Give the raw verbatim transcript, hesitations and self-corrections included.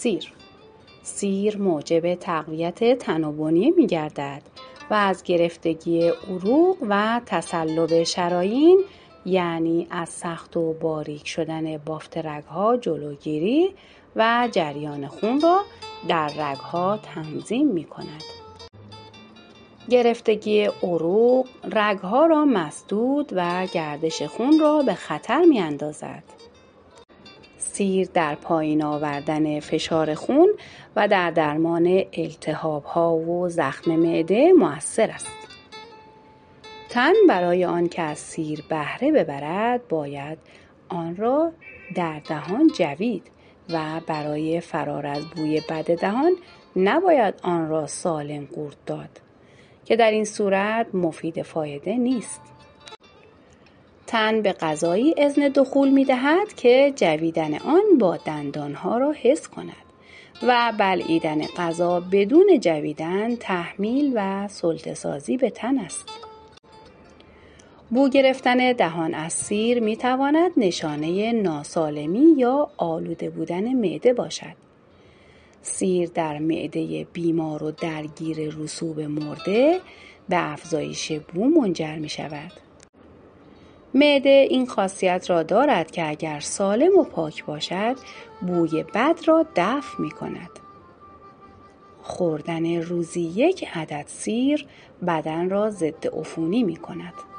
سیر. سیر موجب تقویت تناوبی می گردد و از گرفتگی عروق و تصلب شرایین، یعنی از سخت و باریک شدن بافت رگها جلوگیری و جریان خون را در رگها تنظیم می کند. گرفتگی عروق رگها را مسدود و گردش خون را به خطر می اندازد. سیر در پایین آوردن فشار خون و در درمان التهاب‌ها و زخم معده مؤثر است. تن برای آن که از سیر بهره ببرد باید آن را در دهان جوید و برای فرار از بوی بد دهان نباید آن را سالم قورت داد که در این صورت مفید فایده نیست. تن به غذایی اذن دخول می دهد که جویدن آن با دندانها را حس کند و بلعیدن غذا بدون جویدن تحمیل و سلطه سازی به تن است. بو گرفتن دهان از سیر می تواند نشانه ناسالمی یا آلوده بودن معده باشد. سیر در معده بیمار و درگیر رسوب مرده به افزایش بو منجر می شود. معده این خاصیت را دارد که اگر سالم و پاک باشد بوی بد را دفع می کند. خوردن روزی یک عدد سیر بدن را ضد عفونی می کند.